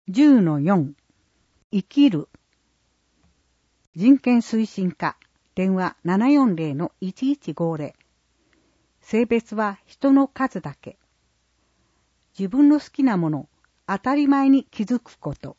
10-4 生きる人権推進課電話 740-1150 性別は人の数だけ自分の好きなもの当たり前に気づくこと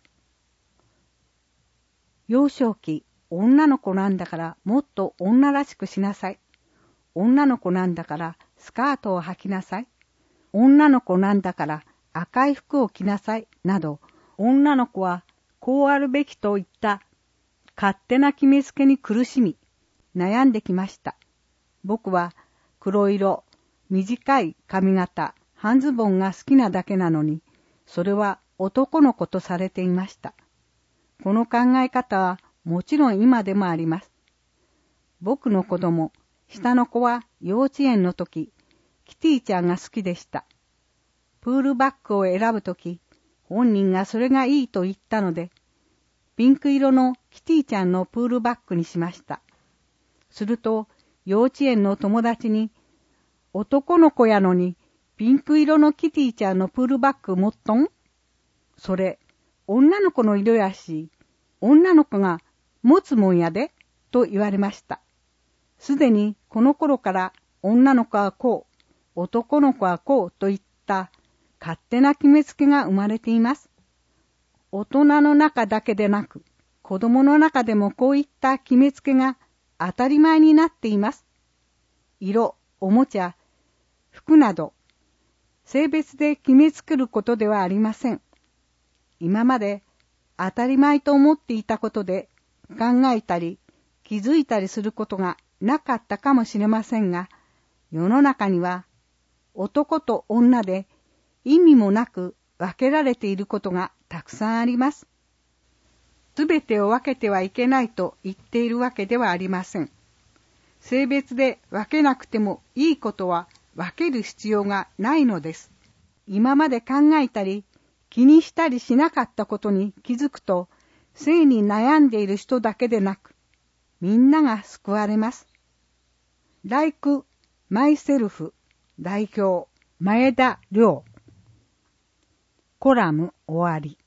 幼少期女の子なんだからもっと女らしくしなさい女の子なんだからスカートを履きなさい女の子なんだから赤い服を着なさいなど女の子はこうあるべきといった勝手な決めつけに苦しみ悩んできました。僕は黒色、短い髪型、半ズボンが好きなだけなのに、それは男の子とされていました。この考え方はもちろん今でもあります。僕の子供、下の子は幼稚園の時、キティちゃんが好きでした。プールバッグを選ぶとき、本人がそれがいいと言ったので、ピンク色のキティちゃんのプールバッグにしました。すると、幼稚園の友達に、男の子やのに、ピンク色のキティちゃんのプールバッグ持っとん？それ、女の子の色やし、女の子が持つもんやで、と言われました。すでにこの頃から女の子はこう、男の子はこうといった勝手な決めつけが生まれています。大人の中だけでなく、子供の中でもこういった決めつけが当たり前になっています。色、おもちゃ、服など、性別で決めつけることではありません。今まで当たり前と思っていたことで考えたり気づいたりすることがなかったかもしれませんが、世の中には男と女で意味もなく分けられていることがたくさんあります。すべてを分けてはいけないと言っているわけではありません。性別で分けなくてもいいことは分ける必要がないのです。今まで考えたり気にしたりしなかったことに気づくと、性に悩んでいる人だけでなく、みんなが救われます。Like Myself 代表前田亮コラム終わり。